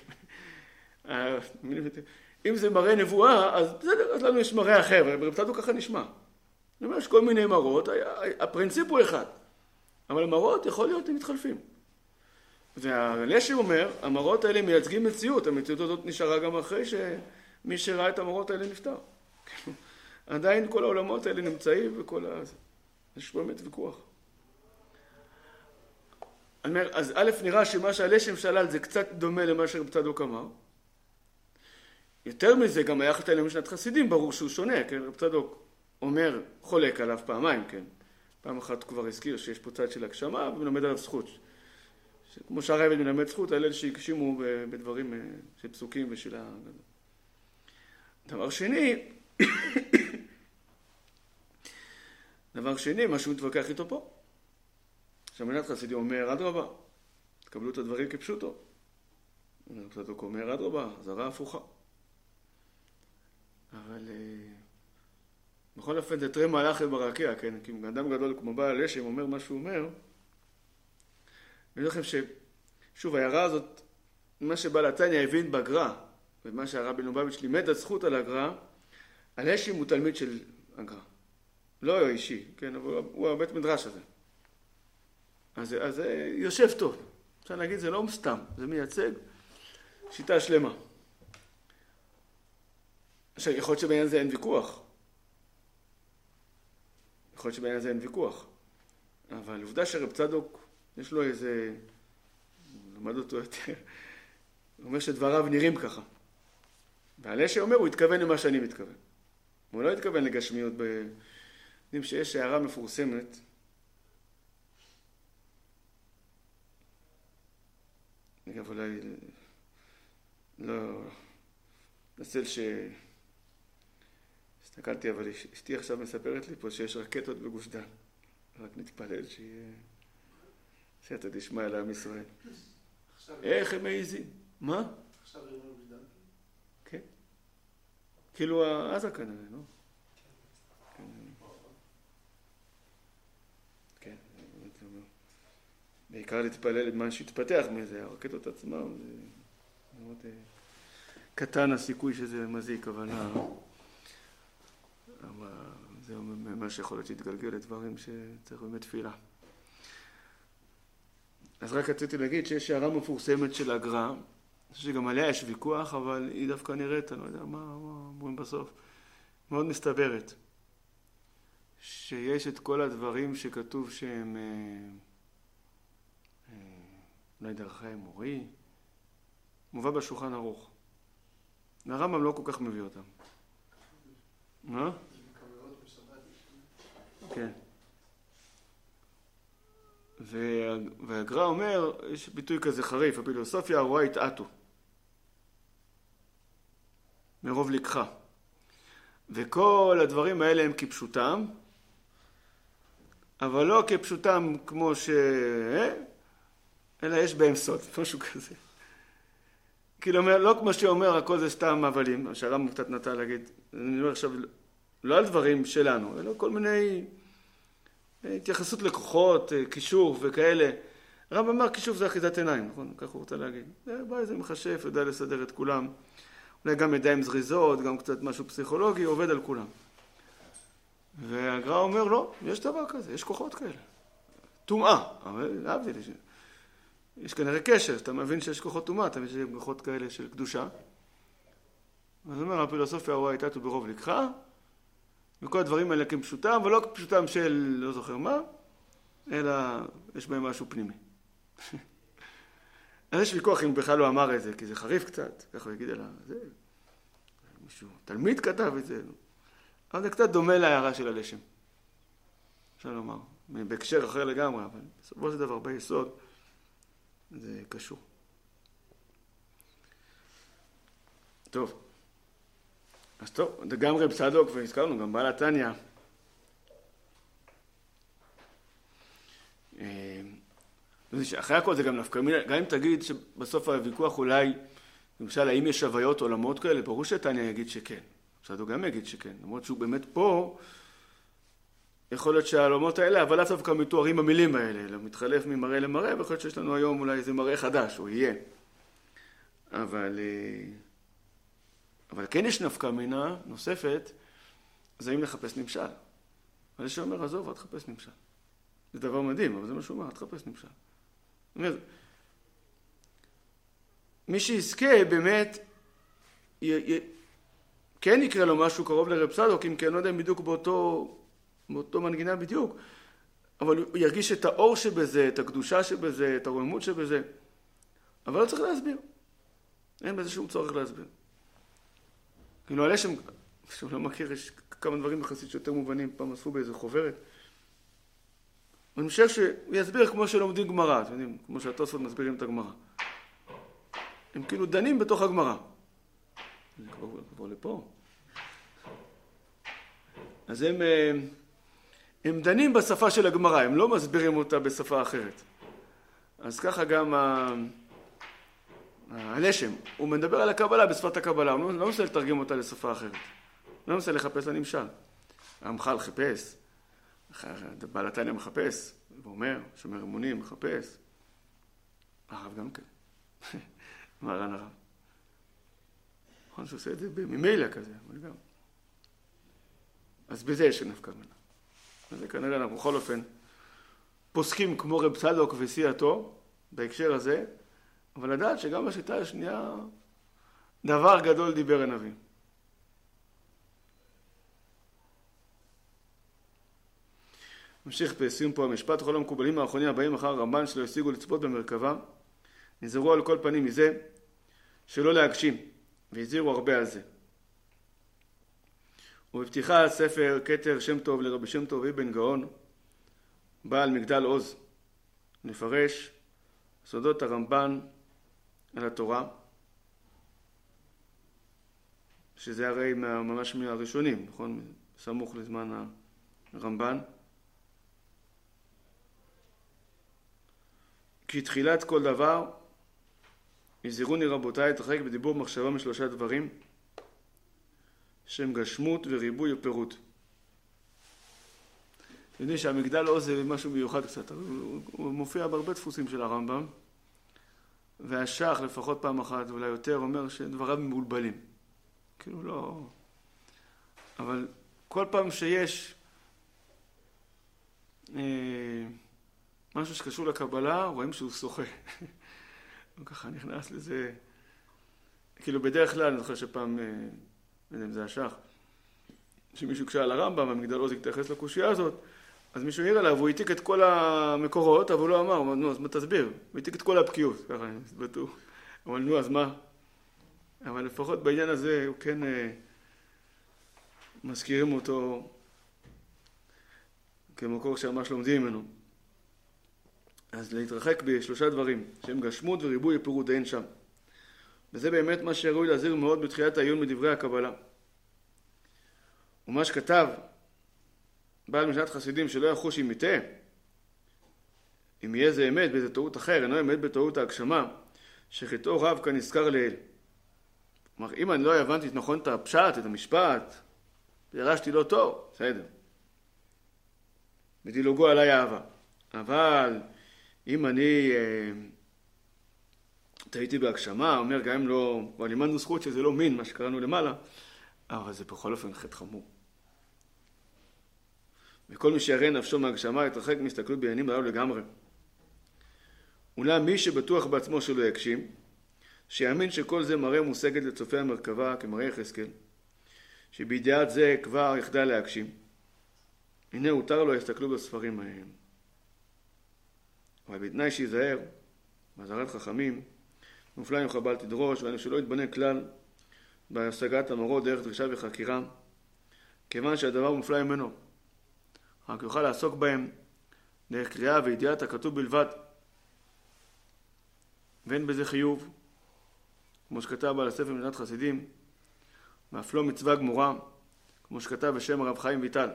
אם זה מראה נבואה, אז בסדר, אז לנו יש מראה אחר, ברבתנו ככה נשמע. אני אומר, יש כל מיני מראות, הפרינציפ הוא אחד, אבל מראות יכול להיות הם מתחלפים. והלשם אומר, המראות האלה מייצגים מציאות, המציאות הזאת נשארה גם אחרי שמי שראה את המראות האלה נפטר. עדיין כל העולמות האלה נמצאים וכל יש באמת ויכוח. אני אומר, אז א' נראה שמה שהלשם שלל זה קצת דומה למה שרב צדוק אמר. יותר מזה גם היחס האלה משנת חסידים ברור שהוא שונה, כן? רב צדוק אומר, חולק עליו פעמיים, כן? פעם אחת כבר הזכיר שיש פה צד של הגשמה ומלמד עליו זכות. כמו שהרב מלמד זכות, האלה שהגשימו בדברים של פסוקים ושל דבר שני, מה שהוא מתווכח איתו פה. שמנת חסידים אומר, אדרבה, תקבלו את הדברים כפשוטו. רב צדוק אומר, אדרבה, זרה הפוכה. אבל בכל אופן זה תראה מהלך וברקע, כן? כי אם אדם גדול כמו בעל הלשם אומר מה שהוא אומר, אני אומר לכם שוב, ההערה הזאת, מה שבעל התניא הבין בגר"א, ומה שהרבי מלובביץ' לימד הזכות על הגר"א, הלשם הוא תלמיד של הגר"א. לא אישי, כן? אבל הוא הבית מדרש הזה. אז זה יושב טוב. אפשר להגיד, זה לא סתם, זה מייצג שיטה שלמה. עכשיו, יכול להיות שבעניין הזה אין ויכוח. אבל עובדה שרב צדוק, יש לו איזה... למד אותו יותר. הוא אומר שדבריו נראים ככה. והלשם אומר, הוא התכוון למה שאני מתכוון. הוא לא התכוון לגשמיות יודעים שיש הערה מפורסמת. אגב, אולי... לא... נסל הסתכלתי, אבל אשתי עכשיו מספרת לי פה שיש רקטות בגוש דן. רק נתפלל שיהיה... שאתה תשמע על עם ישראל. איך הם מעיזים? מה? עכשיו הם בגוש דן? כן. כאילו עזה כנראה, לא? כן. בעיקר להתפלל מה שהתפתח מזה, הרקטות עצמם, זה מאוד קטן הסיכוי שזה מזיק, אבל זה מה שיכול להיות שהתגלגל לדברים שצריך באמת תפילה. אז רק רציתי להגיד שיש הערה מפורסמת של הגר"א, אני חושב שגם עליה יש ויכוח, אבל היא דווקא נראית, אני לא יודע מה אומרים בסוף, מאוד מסתברת. שיש את כל הדברים שכתוב שהם אולי דרכי אמורי, מובא בשולחן ערוך. והרמב"ם לא כל כך מביא אותם. מה? כן. והגר"א אומר, יש ביטוי כזה חריף, הפילוסופיה הרואה התעתו. מרוב לקחה. וכל הדברים האלה הם כפשוטם, אבל לא כפשוטם כמו אלא יש בהם סוד, משהו כזה. כאילו, לא כמו שאומר, הכל זה סתם מבלים, שהרמב"ם קצת נטה להגיד, אני אומר עכשיו, לא על דברים שלנו, אלא כל מיני התייחסות לכוחות, קישור וכאלה, הרב אמר כישוף זה אחיזת עיניים, נכון? כך הוא רוצה להגיד. בא איזה מחשף, יודע לסדר את כולם. אולי גם ידיים זריזות, גם קצת משהו פסיכולוגי, עובד על כולם. והגר"א אומר, לא, יש דבר כזה, יש כוחות כאלה. טומאה, אבל להבדיל, יש כנראה קשר, אתה מבין שיש כוחות טומאה, אתה מבין שיש כוחות כאלה של קדושה. אז אומר, הפילוסופיה רואה הייתה ברוב לקחה, וכל הדברים האלה כפשוטם, ולא כפשוטם של לא זוכר מה, אלא יש בהם משהו פנימי. אז יש ויכוח אם הוא בכלל לא אמר את זה, כי זה חריף קצת, ככה הוא יגיד עליו, זה מישהו, תלמיד כתב את זה, אבל זה קצת דומה להערה של הלשם, אפשר לומר, בהקשר אחר לגמרי, אבל בסופו של דבר ביסוד זה קשור. טוב, אז טוב, גם רב צדוק, והזכרנו גם בעל התניא, אחרי הכל זה גם נפקא מינה, גם אם תגיד שבסוף הוויכוח אולי, למשל, האם יש הוויות עולמות כאלה, ברור שתניא יגיד שכן. צדוק גם יגיד שכן, למרות שהוא באמת פה, יכול להיות שהעולמות האלה, אבל לאו דווקא מתוארים המילים האלה, אלא מתחלף ממראה למראה, ויכול להיות שיש לנו היום אולי איזה מראה חדש, הוא יהיה. אבל כן יש נפקא מינה נוספת, אז האם לחפש נמשל. אבל יש שאומר, עזוב, אל תחפש נמשל. זה דבר מדהים, אבל זה מה שהוא אומר, אל תחפש נמשל. זאת אומרת, מי שיזכה באמת, כן יקרה לו משהו קרוב לרב צדוק, אם כן, לא יודע אם בדיוק באותו מנגינה בדיוק, אבל הוא ירגיש את האור שבזה, את הקדושה שבזה, את הרוממות שבזה, אבל לא צריך להסביר. אין בזה שום צורך להסביר. כאילו, הלשם, שהוא לא מכיר, יש כמה דברים יחסית שיותר מובנים, פעם עשו באיזה חוברת. אני חושב שהוא יסביר כמו שלומדים גמרא, אתם יודעים, כמו שהתוספות מסבירים את הגמרא. הם כאילו דנים בתוך הגמרא. זה כבר לפה. אז הם דנים בשפה של הגמרא, הם לא מסבירים אותה בשפה אחרת. אז ככה גם הלשם, הוא מדבר על הקבלה בשפת הקבלה, הוא לא מנסה לתרגם אותה לשפה אחרת. לא מנסה לחפש לנמשל. המח"ל חיפש, בעל התניא מחפש, ואומר, שומר אמונים, מחפש. הרב גם כן. מרן הרב. נכון שעושה את זה ממילא כזה, אבל גם. אז בזה יש נפקא מינה. אז זה כנראה אנחנו בכל אופן פוסקים כמו רב צדוק וסיעתו, בהקשר הזה, אבל לדעת שגם בשיטה השנייה, דבר גדול דיבר הנביא. ממשיך בסיום פה המשפט, כל המקובלים האחרונים הבאים אחר הרמב"ן שלא השיגו לצפות במרכבה, נזהרו על כל פנים מזה שלא להגשים, והזהירו הרבה על זה. ובפתיחה ספר כתר שם טוב לרבי שם טוב אבן גאון, בעל מגדל עוז, נפרש סודות הרמב"ן על התורה, שזה הרי ממש מהראשונים, נכון? סמוך לזמן הרמב"ן. כי תחילת כל דבר, הזהירוני רבותיי, תרחק בדיבור מחשבה משלושה דברים, שם גשמות וריבוי ופירוט. יודעים שהמגדל עוז זה משהו מיוחד קצת, הוא מופיע בהרבה דפוסים של הרמב"ם, והשח לפחות פעם אחת, אולי יותר, אומר שדבריו מבולבלים. כאילו לא... אבל כל פעם שיש משהו שקשור לקבלה, רואים שהוא שוחה. הוא ככה נכנס לזה... כאילו בדרך כלל, אני זוכר שפעם, לא יודע אם זה השח, שמישהו קשה על הרמב"ם, המגדל עוז יתייחס לקושיה הזאת, אז מישהו העיר עליו, הוא העתיק את כל המקורות, אבל הוא לא אמר, נו, אז מה תסביר? הוא העתיק את כל הבקיאות, ככה הם הסבטו. אבל נו, אז מה? אבל לפחות בעניין הזה, הוא כן מזכירים אותו כמקור שממש לומדים ממנו. אז להתרחק בשלושה דברים, שהם גשמות וריבוי ופירוט, אין שם. וזה באמת מה שראוי להזהיר מאוד בתחילת העיון מדברי הקבלה. ומה שכתב בעל משנת חסידים שלא יחוש אם יטעה, אם יהיה זה אמת באיזה טעות אחר, אינו אמת בטעות ההגשמה, שחטאו רב כנזכר לאל. כלומר, אם אני לא הבנתי נכון את הפשט, את המשפט, ירשתי לא טוב, בסדר. ודילוגו עליי אהבה. אבל אם אני טעיתי בהגשמה, אומר גם אם לא, כבר לימדנו זכות שזה לא מין, מה שקראנו למעלה, אבל זה בכל אופן חטא חמור. וכל מי שיראה נפשו מהגשמה יתרחק מהסתכלות בעניינים הללו לגמרי. אולם מי שבטוח בעצמו שלא יקשים, שיאמין שכל זה מראה מושגת לצופי המרכבה כמראה יחזקאל, שבידיעת זה כבר יחדל להגשים, הנה הותר לו יסתכלו בספרים ההם. אבל בתנאי שיזהר, באזהרת חכמים, מופלא יוכל בל תדרוש, ואני שלא יתבנה כלל בהשגת המראות דרך דרישה וחקירה, כיוון שהדבר מופלא ממנו. רק יוכל לעסוק בהם דרך קריאה וידיעת הכתוב בלבד. ואין בזה חיוב, כמו שכתב בעל הספר מדינת חסידים, ואף לא מצווה גמורה, כמו שכתב בשם הרב חיים ויטל.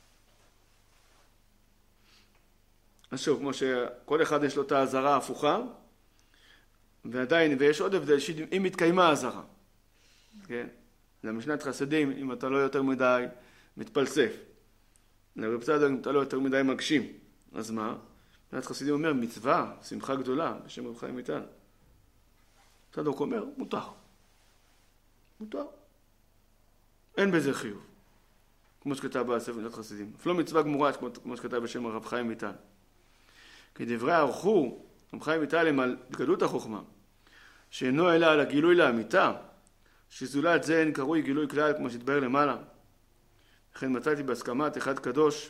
אז שוב, כמו שכל אחד יש לו את האזהרה ההפוכה, ועדיין, ויש עוד הבדל, אם מתקיימה האזהרה. כן? למשנת חסידים, אם אתה לא יותר מדי מתפלסף. לרב צדוק, אם אתה לא יותר מדי מגשים. אז מה? משנת חסידים אומר, מצווה, שמחה גדולה, בשם רב חיים ויטל. צדוק אומר, מותר. מותר. אין בזה חיוב. כמו שכתב בספר מדינת חסידים. אף לא מצווה גמורה, כמו שכתב בשם הרב חיים ויטל. כי דברי הערכו, רב חיים ויטל הם על גדלות החוכמה, שאינו אלא על הגילוי לאמיתה, שזולת זה אין קרוי גילוי כלל כמו שהתבהר למעלה. לכן מצאתי בהסכמת אחד קדוש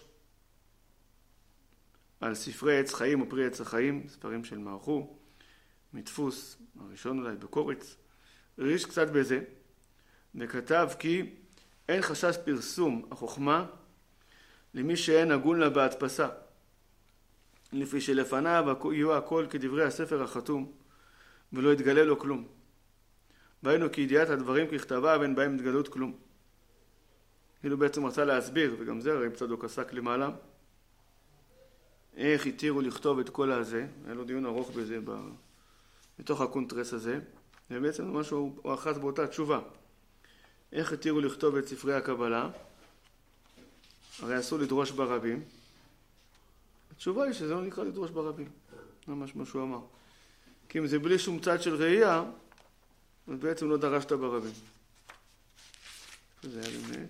על ספרי עץ חיים או פרי עץ החיים, ספרים של מערכו, מדפוס, הראשון אולי בקורץ, ריש קצת בזה, וכתב כי אין חשש פרסום החוכמה למי שאין הגון לה בהדפסה, לפי שלפניו יהיו הכל כדברי הספר החתום, ולא יתגלה לו כלום. והיינו כי ידיעת הדברים ככתבה ואין בהם התגלות כלום. כאילו בעצם רצה להסביר, וגם זה הרי צדוק עסק למעלה, איך התירו לכתוב את כל הזה, היה לו דיון ארוך בזה בתוך הקונטרס הזה, ובעצם משהו הוא אחז באותה תשובה. איך התירו לכתוב את ספרי הקבלה? הרי אסור לדרוש ברבים. התשובה היא שזה לא נקרא לדרוש ברבים. ממש מה שהוא אמר. כי אם זה בלי שום צד של ראייה, אז בעצם לא דרשת ברבים. זה היה באמת.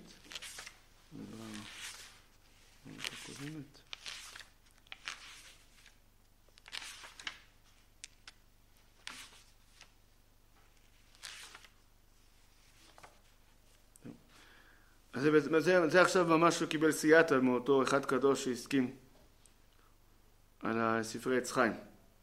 אז זה עכשיו ממש הוא קיבל סייעתא מאותו אחד קדוש שהסכים על הספרי עץ חיים.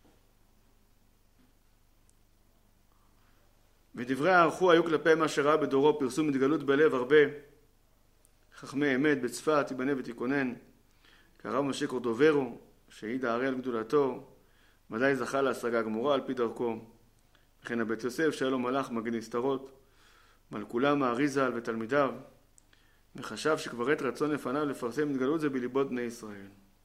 ודברי הערכו היו כלפי מה שראה בדורו פרסום התגלות בלב הרבה חכמי אמת בצפת תיבנה ותיכונן, כרב משה קורדוברו שהעיד הארי על גדולתו, ודאי זכה להשגה גמורה על פי דרכו. וכן הבית יוסף שהיה לו מלאך מגן נסתרות, מלכולם האריזל ותלמידיו, וחשב שכבר עת רצון לפניו לפרסם התגלות זה בליבות בני ישראל.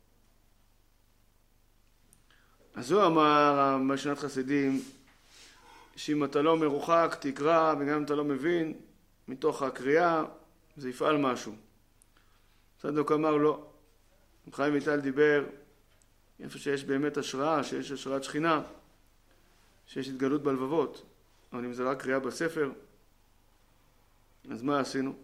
אז הוא אמר משנת חסידים, שאם אתה לא מרוחק תקרא, וגם אם אתה לא מבין מתוך הקריאה זה יפעל משהו. צדוק אמר לא. חיים ויטל דיבר איפה שיש באמת השראה, שיש השראת שכינה, שיש התגלות בלבבות. אבל אם זה רק קריאה בספר, אז מה עשינו?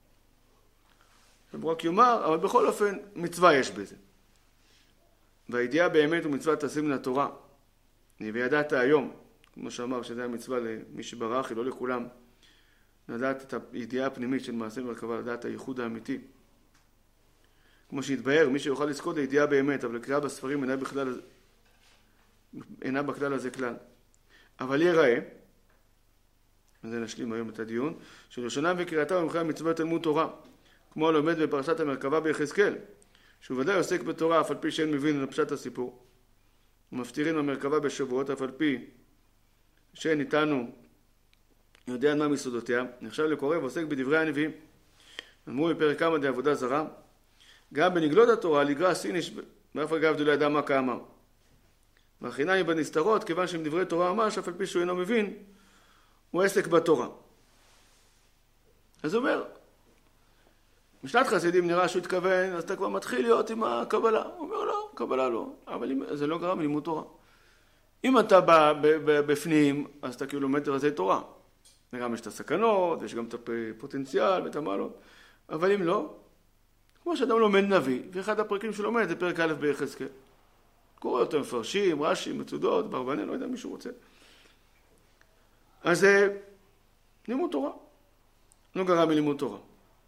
רק יאמר, אבל בכל אופן מצווה יש בזה. והידיעה באמת הוא מצווה תשים לתורה. וידעת היום, כמו שאמר שזה המצווה למי שברח, לא לכולם, לדעת את הידיעה הפנימית של מעשה מרכבה, לדעת הייחוד האמיתי. כמו שהתבהר, מי שיוכל לזכות הידיעה באמת, אבל הקריאה בספרים אינה בכלל הזה כלל. אבל יראה, וזה נשלים היום את הדיון, שלשונה וקריאתה במחיה מצווה תלמוד תורה, כמו לומד בפרשת המרכבה ביחזקאל, שהוא ודאי עוסק בתורה, אף על פי שאין מבין לפשט הסיפור. ומפטירים המרכבה בשבועות, אף על פי שאין איתנו יודע מה מסודותיה, נחשב לקורא ועוסק בדברי הנביאים. אמרו בפרק כמה עבודה זרה, גם בנגלות התורה, לגרע סיניש, ואף אגב דו לא ידע מה כאמר. והחיניים בנסתרות, כיוון שהם דברי תורה ממש, אף על פי שהוא אינו מבין, הוא עסק בתורה. אז הוא אומר, משנת חסידים נראה שהוא התכוון, אז אתה כבר מתחיל להיות עם הקבלה. הוא אומר, לא, קבלה לא, אבל זה לא גרם לימוד תורה. אם אתה בפנים, אז אתה כאילו לומד רזי תורה. גם יש את הסכנות, יש גם את הפוטנציאל ואת המעלות. אבל אם לא, כמו שאדם לומד נביא, ואחד הפרקים שהוא לומד זה פרק א' ביחזקאל. קורא אותו מפרשים, רש"י, מצודות, ברבנן, לא יודע מי שהוא רוצה. אז זה לימוד תורה. לא גרם מלימוד תורה.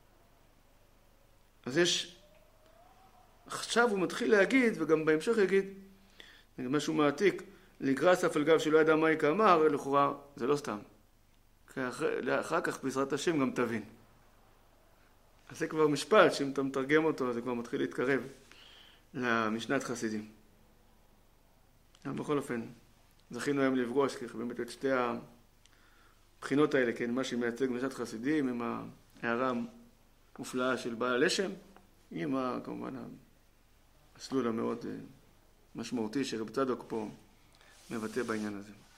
אז יש... עכשיו הוא מתחיל להגיד, וגם בהמשך יגיד, משהו מעתיק, לגרס אף על גב שלא ידע מה יקה אמר, לכאורה זה לא סתם. אחר כך בעזרת השם גם תבין. אז זה כבר משפט שאם אתה מתרגם אותו זה כבר מתחיל להתקרב למשנת חסידים. אבל בכל אופן, זכינו היום לפגוש באמת את שתי הבחינות האלה, כן, מה שמייצג משנת חסידים עם ההערה המופלאה של בעל הלשם, עם כמובן המסלול המאוד משמעותי שרב צדוק פה מבטא בעניין הזה.